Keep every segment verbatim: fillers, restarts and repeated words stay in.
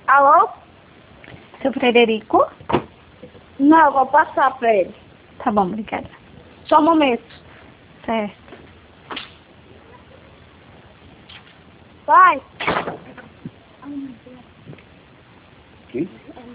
Alô? Seu Frederico? Não, vou passar pra ele. Tá bom, obrigada. Só um momento. Certo. Vai. Sim?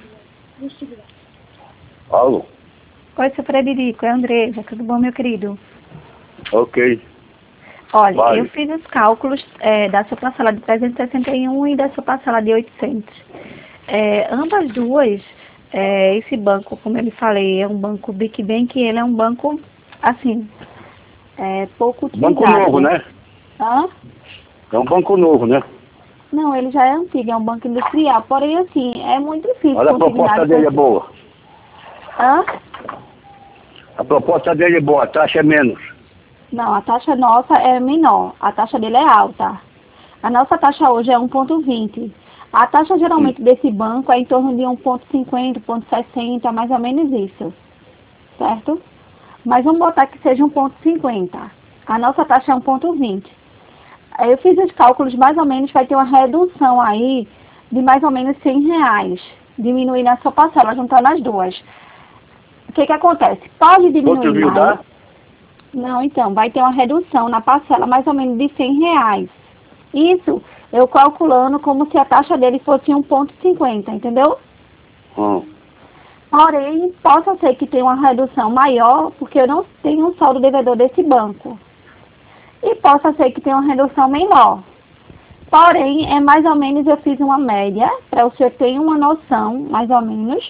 Alô? Oi, seu Frederico, é a Andresa, tudo bom, meu querido? Ok. Olha, Vai. eu fiz os cálculos é, da sua parcela de trezentos e sessenta e um e da sua parcela de oitocentos. É, ambas duas, é, esse banco, como eu lhe falei, é um banco Big Bank, ele é um banco, assim, é, pouco utilizado. Banco novo, né? Hã? É um banco novo, né? Não, ele já é antigo, é um banco industrial, porém, assim, é muito difícil Olha, a conseguir proposta nada dele é com- boa. Hã? A proposta dele é boa, a taxa é menos. Não, a taxa nossa é menor, a taxa dele é alta. A nossa taxa hoje é um ponto vinte. A taxa geralmente desse banco é em torno de um ponto cinquenta, um ponto sessenta, mais ou menos isso. Certo? Mas vamos botar que seja um ponto cinquenta. A nossa taxa é um ponto vinte. Aí eu fiz os cálculos, mais ou menos vai ter uma redução aí de mais ou menos cem reais. Diminuir na sua parcela, juntando as duas. O que que acontece? Pode diminuir Quanto mil mais. dá? Não, então, vai ter uma redução na parcela mais ou menos de cem reais. Isso, eu calculando como se a taxa dele fosse um ponto cinquenta, entendeu? Hum. Porém, possa ser que tenha uma redução maior, porque eu não tenho um saldo devedor desse banco. E possa ser que tenha uma redução menor. Porém, é mais ou menos, eu fiz uma média, para o senhor ter uma noção, mais ou menos,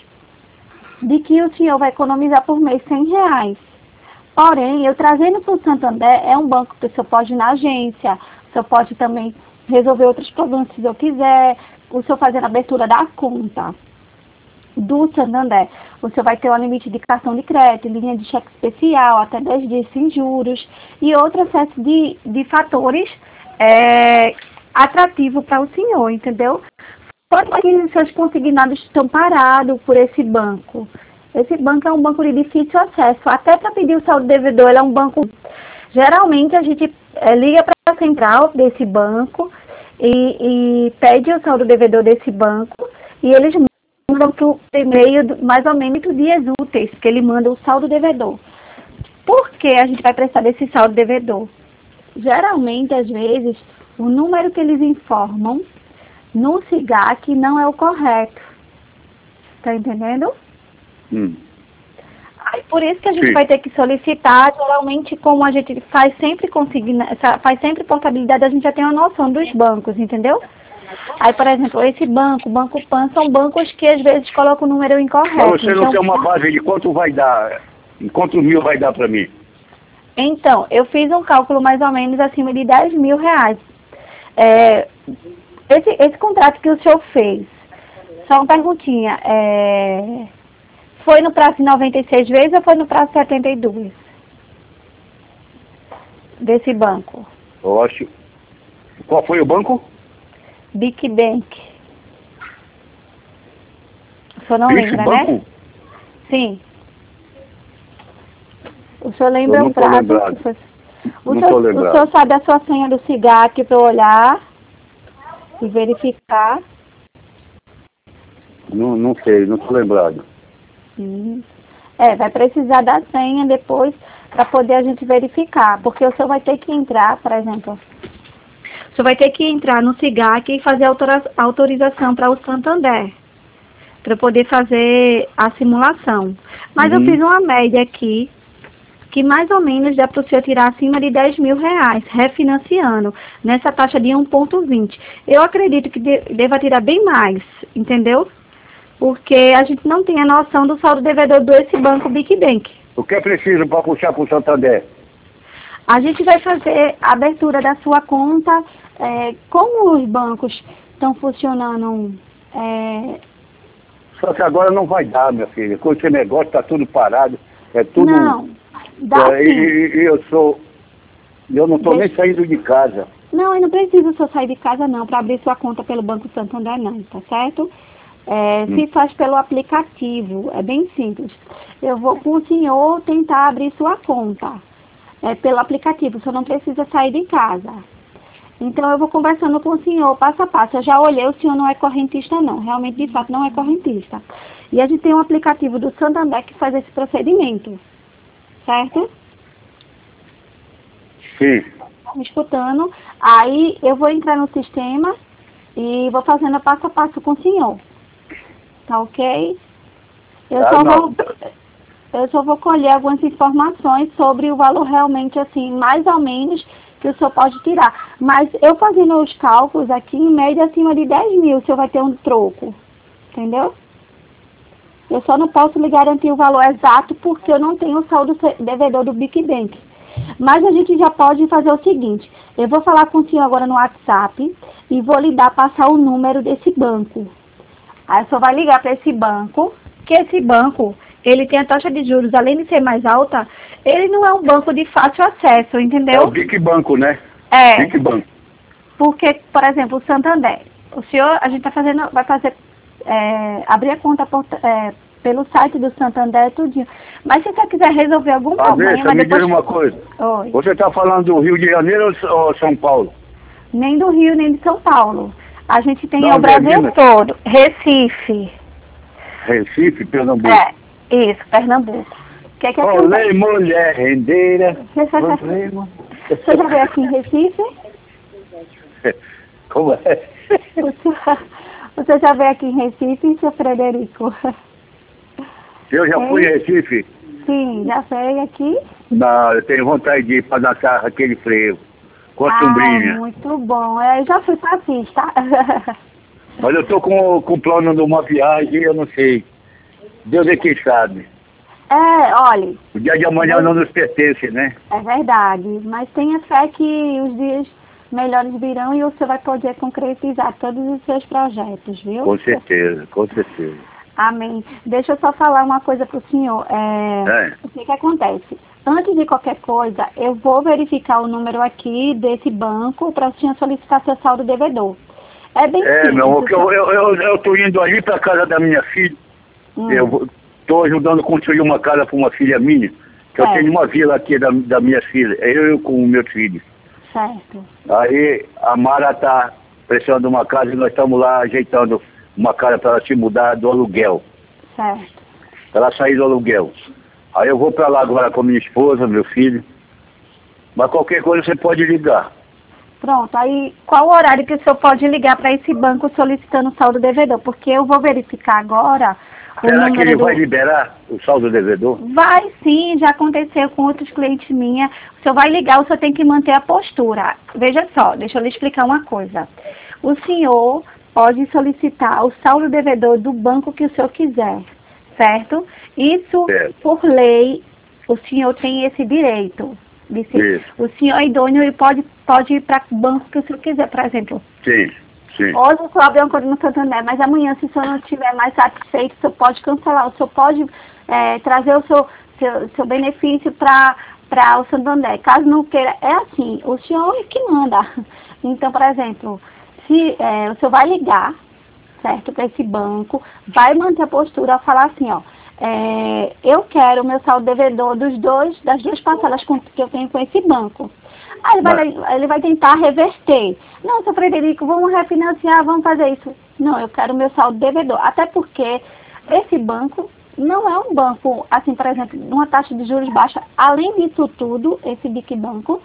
de que o senhor vai economizar por mês cem reais. Porém, eu trazendo para o Santander, é um banco que o senhor pode ir na agência, o senhor pode também resolver outros problemas se o senhor quiser, o senhor fazer a abertura da conta do Santander. O senhor vai ter um limite de cartão de crédito, linha de cheque especial, até dez dias sem juros, e outro excesso de, de fatores é, atrativos para o senhor, entendeu? Pode ser que seus consignados estão parados por esse banco. Esse banco é um banco de difícil acesso. Até para pedir o saldo devedor, ele é um banco... Geralmente, a gente é, liga para a central desse banco e, e pede o saldo devedor desse banco e eles mandam por e-mail mais ou menos dias úteis, que ele manda o saldo devedor. Por que a gente vai prestar desse saldo devedor? Geralmente, às vezes, o número que eles informam no SIGAC não é o correto. Tá entendendo? Hum. Aí, por isso que a gente Sim. vai ter que solicitar, geralmente, como a gente faz sempre consigna, faz sempre portabilidade, a gente já tem uma noção dos bancos, entendeu? Aí, por exemplo, esse banco, o Banco Pan, são bancos que às vezes colocam o número incorreto. Mas você não Então, tem uma base de quanto vai dar, quantos mil vai dar para mim? então, eu fiz um cálculo mais ou menos acima de dez mil reais. É, esse, esse contrato que o senhor fez, só uma perguntinha, é, foi no prazo de noventa e seis vezes ou foi no prazo de setenta e dois? Desse banco? Eu acho. Qual foi o banco? Big Bank. O senhor não Esse lembra, banco? né? Sim. O senhor Eu lembra não o tô prazo? lembrado. que foi- O Não senhor, tô o lembrado. senhor sabe a sua senha do SIGAC para eu olhar e verificar? Não, não sei, não tô lembrado. Hum. É, vai precisar da senha depois para poder a gente verificar, porque o senhor vai ter que entrar, por exemplo, o senhor vai ter que entrar no SIGAC e fazer autora- autorização para o Santander, para poder fazer a simulação. Mas eu Uhum. fiz uma média aqui, que mais ou menos dá para o senhor tirar acima de dez mil reais, refinanciando, nessa taxa de um ponto vinte. Eu acredito que de, deva tirar bem mais, entendeu? Porque a gente não tem a noção do saldo devedor desse banco Big Bank. O que é preciso para puxar para o Santander? A gente vai fazer a abertura da sua conta, é, como os bancos estão funcionando. É, Só que agora não vai dar, minha filha. Com esse negócio tá tudo parado. É tudo. não, dá É, sim. e, e eu sou. Eu não estou nem Deixa- saindo de casa. Não, e não precisa só sair de casa não, para abrir sua conta pelo Banco Santander não, tá certo? É, Hum. Se faz pelo aplicativo, é bem simples. Eu vou com o senhor tentar abrir sua conta. É pelo aplicativo, o senhor não precisa sair de casa. Então eu vou conversando com o senhor passo a passo. Eu já olhei, o senhor não é correntista não, realmente de fato não é correntista. E a gente tem um aplicativo do Santander que faz esse procedimento, certo? Sim. Me escutando, aí eu vou entrar no sistema e vou fazendo passo a passo com o senhor. Tá ok? Eu, Ah, só, não. vou, eu só vou colher algumas informações sobre o valor realmente, assim, mais ou menos, que o senhor pode tirar. Mas eu fazendo os cálculos aqui, em média, acima de dez mil, o senhor vai ter um troco. Entendeu? Eu só não posso lhe garantir o valor exato porque eu não tenho o saldo devedor do BicBank. Mas a gente já pode fazer o seguinte, eu vou falar com o senhor agora no WhatsApp e vou lhe dar, passar o número desse banco. Aí o senhor vai ligar para esse banco, que esse banco, ele tem a taxa de juros, além de ser mais alta, ele não é um banco de fácil acesso, entendeu? É o BicBanco, né? É, BicBanco. porque, por exemplo, o Santander, o senhor, a gente tá fazendo, vai fazer, é, abrir a conta por, é, pelo site do Santander, tudinho. Mas se você quiser resolver algum problema... Andressa, me depois... diz uma coisa. Oi. Você está falando do Rio de Janeiro ou São Paulo? Nem do Rio, nem de São Paulo. A gente tem Não, o Brasil Minas. todo. Recife. Recife, Pernambuco. É, isso, Pernambuco. O que é que acontece? Olê, mulher rendeira. Olê, mo- Você já veio aqui em Recife? Como é? Você, você já veio aqui em Recife, seu Frederico? Eu já fui em Recife? Sim, já veio aqui? Não, eu tenho vontade de ir para dançar aquele frevo. Com a Ah, sombrinha. muito bom. Eu já fui para Assis, tá? Mas eu tô com, com plano de uma viagem, eu não sei. Deus é quem sabe. É, olha, O dia de amanhã não nos pertence, né? é verdade. Mas tenha fé que os dias melhores virão e você vai poder concretizar todos os seus projetos, viu? Com certeza, com certeza. Amém. Deixa eu só falar uma coisa para o senhor. É, É. O que que acontece? Antes de qualquer coisa, eu vou verificar o número aqui desse banco para o senhor solicitar seu saldo devedor. É bem É, simples. meu amor, o que eu, eu, eu, eu tô indo ali para casa da minha filha. Hum, Eu vou- tô ajudando a construir uma casa para uma filha minha. Que eu Certo. tenho uma vila aqui da, da minha filha. É eu com o meu filho. Certo. Aí a Mara tá pressionando uma casa e nós estamos lá ajeitando uma casa para ela se mudar do aluguel. Certo. Pra ela sair do aluguel. Aí eu vou para lá agora com minha esposa, meu filho. Mas qualquer coisa você pode ligar. Pronto. Aí, qual o horário que o senhor pode ligar para esse banco solicitando o saldo devedor? Porque eu vou verificar agora o Será que número ele do... vai liberar o saldo devedor? Vai sim, já aconteceu com outros clientes minha. O senhor vai ligar, o senhor tem que manter a postura. Veja só, deixa eu lhe explicar uma coisa. O senhor pode solicitar o saldo devedor do banco que o senhor quiser, certo? Isso, Certo. por lei, o senhor tem esse direito. De ser- Isso. o senhor é idôneo e pode, pode ir para o banco que o senhor quiser, por exemplo. Sim, sim. Hoje o senhor abriu uma conta no Santander, mas amanhã, se o senhor não estiver mais satisfeito, o senhor pode cancelar, o senhor pode é, trazer o seu, seu, seu benefício para para o Santander. Caso não queira, é assim, o senhor é que manda. Então, por exemplo, se é, o senhor vai ligar, certo, para esse banco, vai manter a postura, falar assim, ó, é, eu quero o meu saldo devedor dos dois, das duas parcelas com- que eu tenho com esse banco. Aí ele vai, ele vai tentar reverter. Não, seu Frederico, vamos refinanciar, vamos fazer isso. Não, eu quero o meu saldo devedor. Até porque esse banco não é um banco, assim, por exemplo, uma taxa de juros baixa. Além disso tudo, esse BicBanco,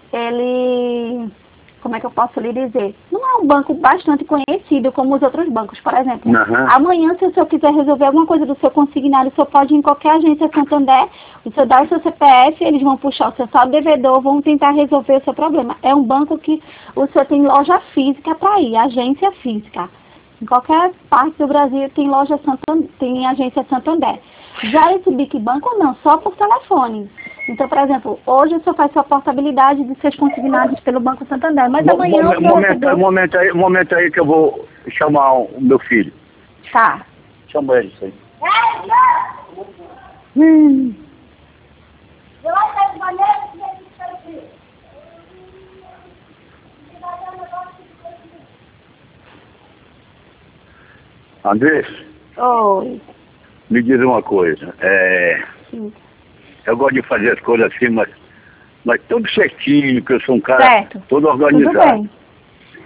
ele, como é que eu posso lhe dizer? Não é um banco bastante conhecido como os outros bancos. Por exemplo, Aham. amanhã, se o senhor quiser resolver alguma coisa do seu consignado, o senhor pode ir em qualquer agência Santander, o senhor dá o seu C P F, eles vão puxar o seu saldo devedor, vão tentar resolver o seu problema. É um banco que o senhor tem loja física para ir, agência física. Em qualquer parte do Brasil tem loja Santander, tem agência Santander. Já esse BicBanco não, só por telefone. Então, por exemplo, hoje o senhor faz sua portabilidade de seus consignados pelo Banco Santander, mas Mo- amanhã mo- o senhor momento, recebeu- momento, aí, momento aí que eu vou chamar o meu filho. Tá. Chama ele isso aí. Hum. Andrés, Oi. me diz uma coisa. É, Sim. eu gosto de fazer as coisas assim, mas, mas tudo certinho, que eu sou um cara Certo. todo Tudo organizado. bem.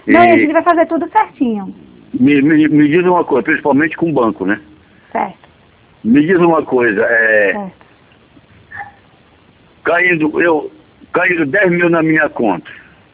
Não, e a gente vai fazer tudo certinho. Me, me, me diz uma coisa, principalmente com o banco, né? Certo. Me diz uma coisa, é... Certo. Caindo, eu, caindo dez mil na minha conta,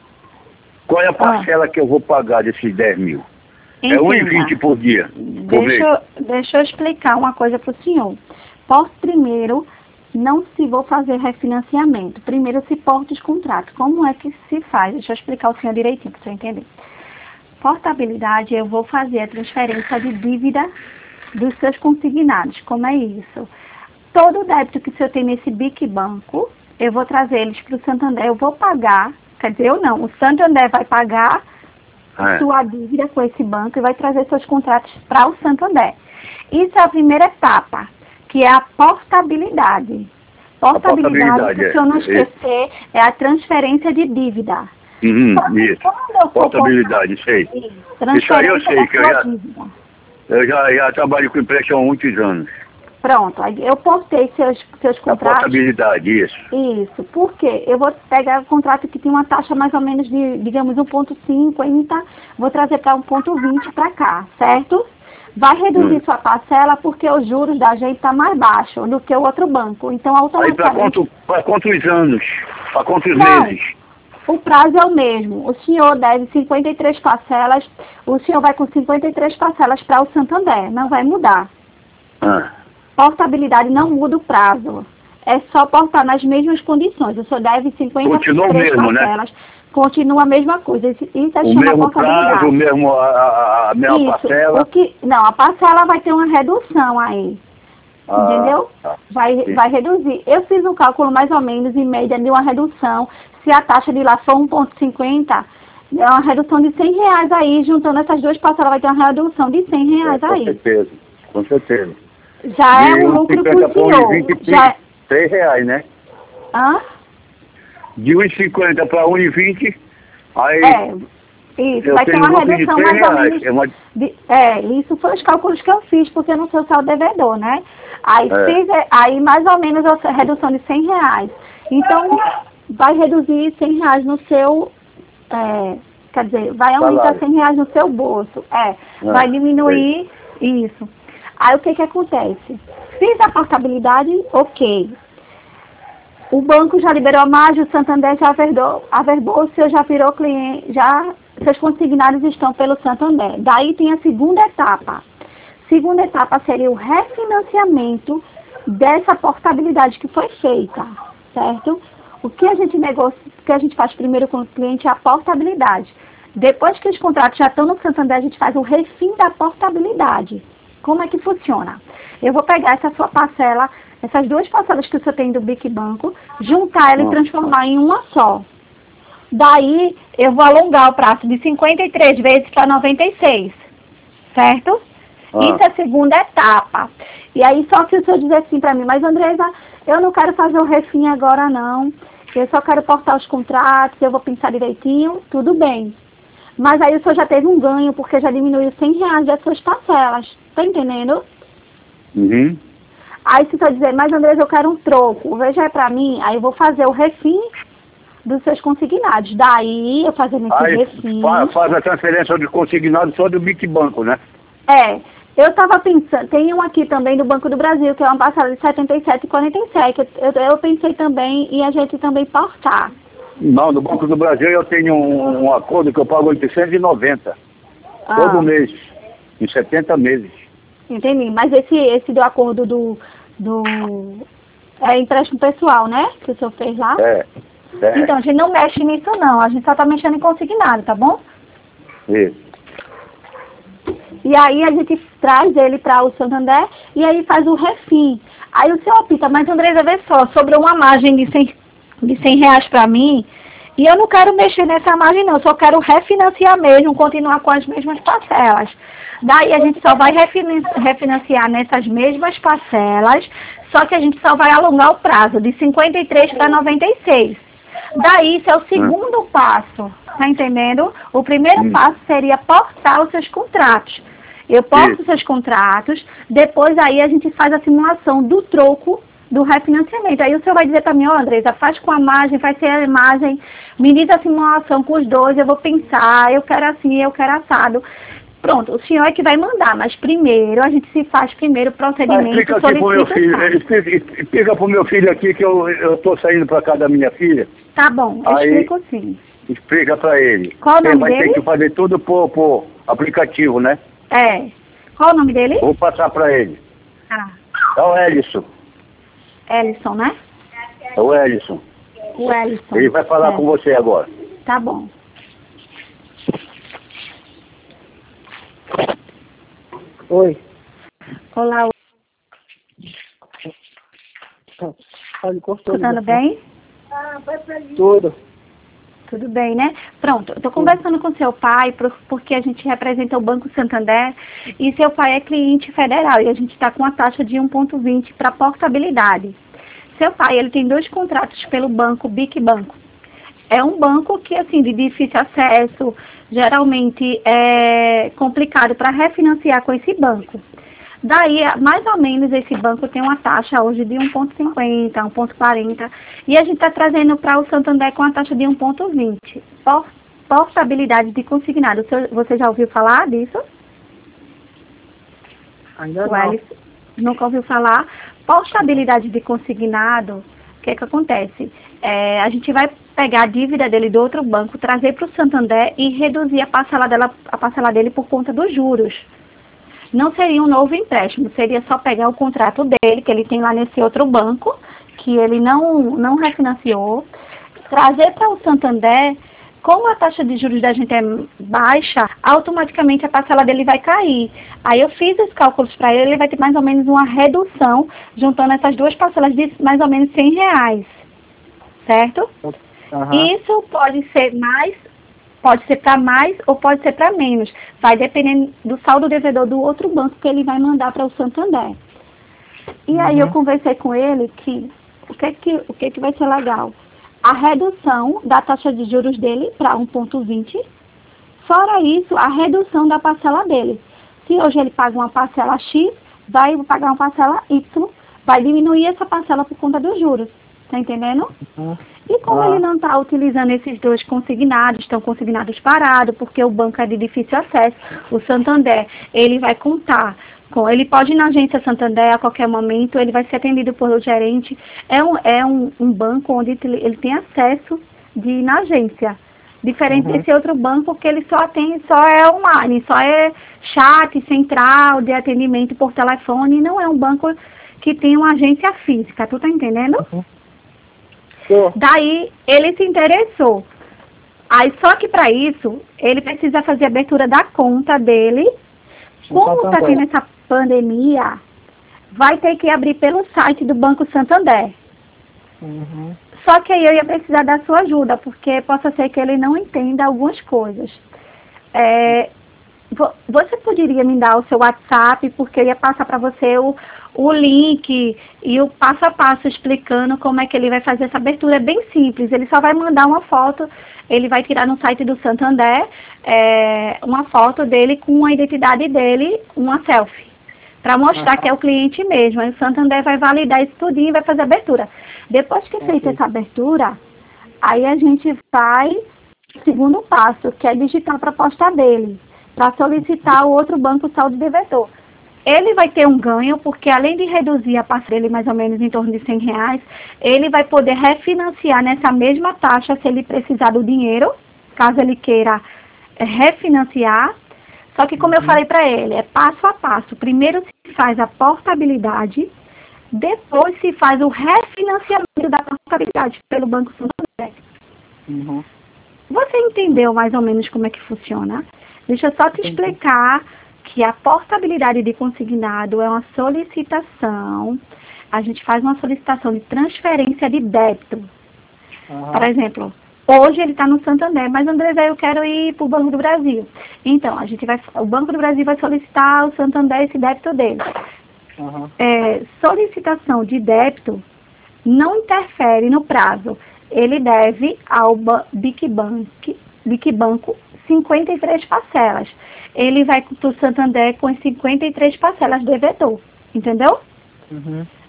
qual é a parcela ah. que eu vou pagar desses dez mil? Entenda. É um e vinte por dia. Por deixa, deixa eu explicar uma coisa para o senhor. Posso primeiro, não se vou fazer refinanciamento. Primeiro se porta os contratos. Como é que se faz? Deixa eu explicar ao senhor direitinho, para o senhor entender. Portabilidade, eu vou fazer a transferência de dívida dos seus consignados. Como é isso? Todo o débito que o senhor tem nesse B I C Banco, eu vou trazer eles para o Santander, eu vou pagar, quer dizer, eu não, o Santander vai pagar é. sua dívida com esse banco e vai trazer seus contratos para o Santander. Isso é a primeira etapa, que é a portabilidade. Portabilidade, a portabilidade se o senhor não esquecer, é a transferência de dívida. Uhum, isso. Portabilidade, sei. Isso aí eu sei, que eu já, eu já, já trabalho com empréstimo há muitos anos. Pronto, eu portei seus, seus contratos. A portabilidade, isso. Isso, porque eu vou pegar o contrato que tem uma taxa mais ou menos de, digamos, um ponto cinquenta, vou trazer para um ponto vinte para cá, certo? Vai reduzir hum. sua parcela porque os juros da gente tá mais baixo do que o outro banco. Então, automaticamente... Aí para quanto, para quantos anos? Para quantos Não, meses? O prazo é o mesmo. O senhor deve cinquenta e três parcelas, o senhor vai com cinquenta e três parcelas para o Santander, não vai mudar. Ah. Portabilidade não muda o prazo. É só portar nas mesmas condições. O senhor deve cinquenta e três Continua mesmo, parcelas. Né? Continua a mesma coisa. Isso, isso é o chama mesmo portabilidade. prazo, o mesmo, a, a mesma isso. parcela? O que, não, a parcela vai ter uma redução aí. Ah, entendeu? Tá. Vai, vai reduzir. Eu fiz um cálculo mais ou menos em média de uma redução. Se a taxa de lá for um ponto cinquenta, é uma redução de cem reais aí. Juntando essas duas parcelas, vai ter uma redução de cem reais é, com aí. Com certeza, com certeza. Já é um lucro para o senhor. Já é... seis reais, né? Hã? De um e cinquenta para um e vinte, aí... É, isso, vai ter uma redução mais ou menos... É, uma... de, é, isso foi os cálculos que eu fiz, porque eu não sou saldo devedor, né? Aí, é. fiz, aí mais ou menos a redução de cem reais. Então, vai reduzir cem reais no seu... É, quer dizer, vai aumentar Salário. cem reais no seu bolso. É, é. vai diminuir é. isso. Aí o que que acontece? Fiz a portabilidade, ok. O banco já liberou a margem, o Santander já averbou, averbou, o senhor já virou cliente, já seus consignados estão pelo Santander. Daí tem a segunda etapa. Segunda etapa seria o refinanciamento dessa portabilidade que foi feita, certo? O que a gente negocia, o que a gente faz primeiro com o cliente é a portabilidade. Depois que os contratos já estão no Santander, a gente faz o refim da portabilidade. Como é que funciona? Eu vou pegar essa sua parcela, essas duas parcelas que o senhor tem do B I C Banco, juntar ela e transformar em uma só. Daí, eu vou alongar o prazo de cinquenta e três vezes para noventa e seis, certo? Ah. Isso é a segunda etapa. E aí, só se o senhor dizer assim para mim, mas Andresa, eu não quero fazer o refim agora não, eu só quero portar os contratos, eu vou pensar direitinho, tudo bem. Mas aí o senhor já teve um ganho, porque já diminuiu cem reais das suas parcelas. Tá entendendo? Uhum. Aí se o senhor dizer, mas Andresa, eu quero um troco, veja aí pra mim, aí eu vou fazer o refim dos seus consignados. Daí, eu fazendo esse aí refim... Faz, faz a transferência de consignado só do B I C Banco, né? É. Eu estava pensando, tem um aqui também do Banco do Brasil, que é uma parcela de setenta e sete reais e quarenta e sete centavos. Eu, eu pensei também em a gente também portar. Não, no Banco do Brasil eu tenho um, um acordo que eu pago oitocentos e noventa ah. todo mês, em setenta meses. Entendi, mas esse, esse do acordo do, do é empréstimo pessoal, né? Que o senhor fez lá? É, é. Então, a gente não mexe nisso não, a gente só está mexendo em consignado, tá bom? Isso. E aí a gente traz ele para o Santander e aí faz o refim. Aí o senhor opta, mas Andresa, vê só, sobrou uma margem de cem, de cem reais para mim e eu não quero mexer nessa margem não, eu só quero refinanciar mesmo, continuar com as mesmas parcelas. Daí a gente só vai refinanciar nessas mesmas parcelas, só que a gente só vai alongar o prazo de cinquenta e três para noventa e seis. Daí isso é o segundo hum. passo, tá entendendo? O primeiro hum. passo seria portar os seus contratos. Eu porto os seus contratos, depois aí a gente faz a simulação do troco do refinanciamento. Aí o senhor vai dizer para mim, ó, Andresa, faz com a margem, faz sem a imagem, me diz a simulação com os dois, eu vou pensar, eu quero assim, eu quero assado. Pronto, o senhor é que vai mandar, mas primeiro, a gente se faz primeiro o procedimento. Ah, explica aqui pro meu filho, explica, explica pro meu filho aqui que eu, eu tô saindo para casa da minha filha. Tá bom, eu Aí, explico sim. Explica para ele. Qual o nome ele vai dele? ter que fazer tudo por, por aplicativo, né? É. Qual o nome dele? Vou passar para ele. Ah. É o Ellison. Ellison, né? É o Ellison. O Ellison. Ele vai falar é. com você agora. Tá bom. Oi. Olá, Olha, cortou. tudo bem? Tudo. Tudo bem, né? Pronto, eu tô conversando com seu pai por- porque a gente representa o Banco Santander e seu pai é cliente federal e a gente está com a taxa de um vírgula vinte para portabilidade. Seu pai, ele tem dois contratos pelo banco Bic Banco. É um banco que, assim, de difícil acesso, geralmente é complicado para refinanciar com esse banco. Daí, mais ou menos, esse banco tem uma taxa hoje de um vírgula cinquenta, um vírgula quarenta, e a gente está trazendo para o Santander com a taxa de um vírgula vinte. Por, portabilidade de consignado. O senhor- Você já ouviu falar disso? Ainda O não. Ellison nunca ouviu falar. Portabilidade de consignado, o que é que acontece? É, a gente vai pegar a dívida dele do outro banco, trazer para o Santander e reduzir a parcela, dela, a parcela dele por conta dos juros. Não seria um novo empréstimo, seria só pegar o contrato dele, que ele tem lá nesse outro banco, que ele não, não refinanciou, trazer para o Santander. Como a taxa de juros da gente é baixa, automaticamente a parcela dele vai cair. Aí eu fiz os cálculos para ele, ele vai ter mais ou menos uma redução, juntando essas duas parcelas de mais ou menos cem reais. Certo? Aham. Isso pode ser mais, pode ser para mais ou pode ser para menos. Vai dependendo do saldo devedor do outro banco que ele vai mandar para o Santander. E aí eu conversei com ele que o que que, o que que vai ser legal? A redução da taxa de juros dele para um vírgula vinte. Fora isso, a redução da parcela dele. Se hoje ele paga uma parcela X, vai pagar uma parcela Y, vai diminuir essa parcela por conta dos juros. Tá entendendo? Uhum. E como Ah. ele não está utilizando esses dois consignados, estão consignados parados, porque o banco é de difícil acesso, o Santander, ele vai contar com, ele pode ir na agência Santander a qualquer momento, ele vai ser atendido pelo gerente, é um, é um, um banco onde ele tem acesso de ir na agência, diferente Uhum. desse outro banco que ele só tem, só é online, só é chat central de atendimento por telefone, não é um banco que tem uma agência física, tu tá entendendo? Uhum. Tô. Daí ele se interessou. Aí só que para isso ele precisa fazer a abertura da conta dele. Como está Santander. tendo essa pandemia, vai ter que abrir pelo site do Banco Santander. Uhum. Só que aí eu ia precisar da sua ajuda, porque possa ser que ele não entenda algumas coisas. É, vo- você poderia me dar o seu WhatsApp, porque eu ia passar para você o, o link e o passo a passo explicando como é que ele vai fazer essa abertura. É bem simples, ele só vai mandar uma foto, ele vai tirar no site do Santander é, uma foto dele com a identidade dele, uma selfie, para mostrar que é o cliente mesmo. Aí o Santander vai validar isso tudinho e vai fazer a abertura. Depois que é feita essa abertura, aí a gente vai segundo passo, que é digitar a proposta dele, para solicitar o outro banco saldo devedor. Ele vai ter um ganho, porque além de reduzir a parcela dele mais ou menos em torno de cem reais, ele vai poder refinanciar nessa mesma taxa se ele precisar do dinheiro, caso ele queira é, refinanciar. Só que como eu falei para ele, é passo a passo. Primeiro se faz a portabilidade, depois se faz o refinanciamento da portabilidade pelo Banco Santander. Uhum. Você entendeu mais ou menos como é que funciona? Deixa eu só te Entendi. explicar que a portabilidade de consignado é uma solicitação. A gente faz uma solicitação de transferência de débito. Aham. Por exemplo, hoje ele está no Santander, mas André, eu quero ir para o Banco do Brasil. Então, a gente vai, o Banco do Brasil vai solicitar ao Santander esse débito dele. Aham. É, solicitação de débito não interfere no prazo. Ele deve ao ba- Bic Bank, Bic Banco cinquenta e três parcelas. Ele vai para o Santander com as cinquenta e três parcelas devedor. Entendeu? Uhum.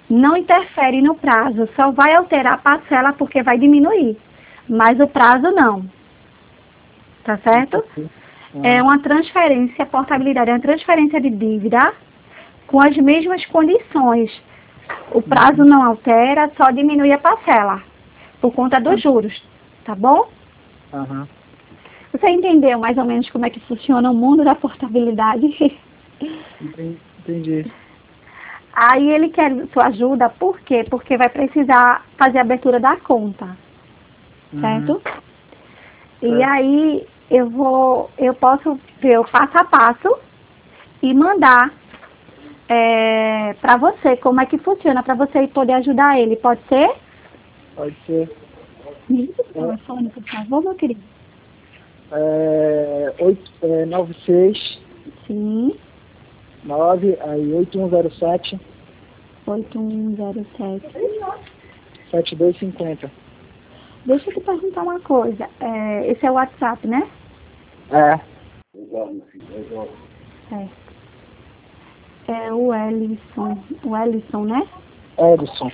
não interfere no prazo, só vai alterar a parcela porque vai diminuir, mas o prazo não. Tá certo? É uma transferência, portabilidade, é uma transferência de dívida com as mesmas condições. O prazo não altera, só diminui a parcela, por conta dos juros, tá bom? Aham. Você entendeu mais ou menos como é que funciona o mundo da portabilidade? Entendi. Aí ele quer sua ajuda, por quê? Porque vai precisar fazer a abertura da conta, certo? E aí eu vou, eu posso ver o passo a passo e mandar é, para você como é que funciona, para você poder ajudar ele, pode ser? Pode ser. Me diga o telefone, por favor, meu querido. É, oito, é, nove seis Sim, nove, aí oito um zero sete, oito um zero sete. sete dois cinco zero. Deixa eu te perguntar uma coisa. É, esse é o WhatsApp, né? É. É. É o Ellison. O Ellison, né? Edson.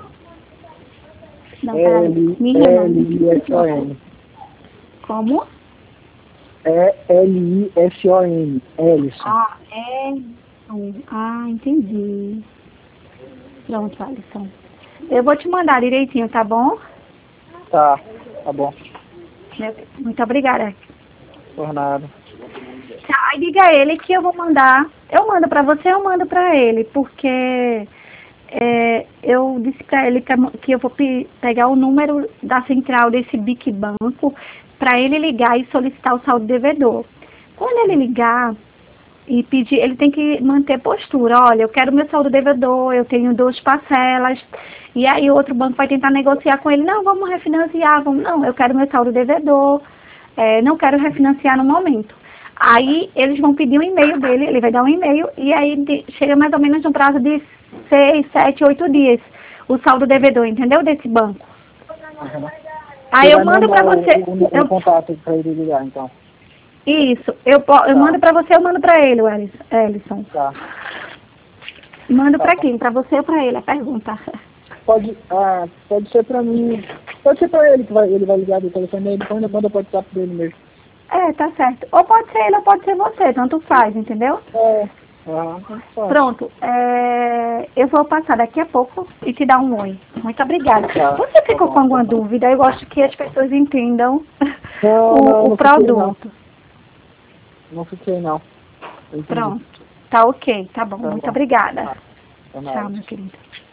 Não, peraí. L Minha I S O N. Como? É L I S O N. Ellison. Ah, é. Ah, entendi. Pronto, Ellison. Eu vou te mandar direitinho, tá bom? Tá, tá bom. Muito obrigada. Por nada. Tá, aí diga a ele que eu vou mandar. Eu mando pra você, eu mando pra ele, porque é, eu disse pra ele que, que eu vou pe pegar o número da central desse Bic Banco pra ele ligar e solicitar o saldo devedor. Quando ele ligar e pedir, ele tem que manter postura. Olha, eu quero meu saldo devedor, eu tenho duas parcelas. E aí o outro banco vai tentar negociar com ele. Não, vamos refinanciar. Vamos... Não, eu quero meu saldo devedor. É, não quero refinanciar no momento. Aí eles vão pedir um e-mail dele, ele vai dar um e-mail. E aí de, chega mais ou menos no prazo de seis, sete, oito dias. O saldo devedor, entendeu? Desse banco. Uhum. Aí Você eu vai mando pra mandar você... O, o, eu, o contato pra ele ligar, então. Isso. Eu, eu Tá. mando pra você, eu mando pra ele, o Ellison. Tá. Mando Tá pra bom. quem? Pra você ou pra ele? A pergunta. Pode, ah, pode ser pra mim. Pode ser pra ele que vai, ele vai ligar do telefone dele, então ele manda pro WhatsApp dele mesmo. É, tá certo. Ou pode ser ele ou pode ser você, tanto faz, entendeu? É. Ah, tá. Pronto. É, eu vou passar daqui a pouco e te dar um oi. Muito obrigada. Tá. Você ficou Tá bom, com alguma tá bom. dúvida? Eu gosto que as pessoas entendam Não, o, não, o não fiquei, produto. Não. Não fiquei, não. Entendi. Pronto. Tá ok, tá bom. Tá Muito bom. obrigada. Tá. Tá nada. Tchau, meu querido.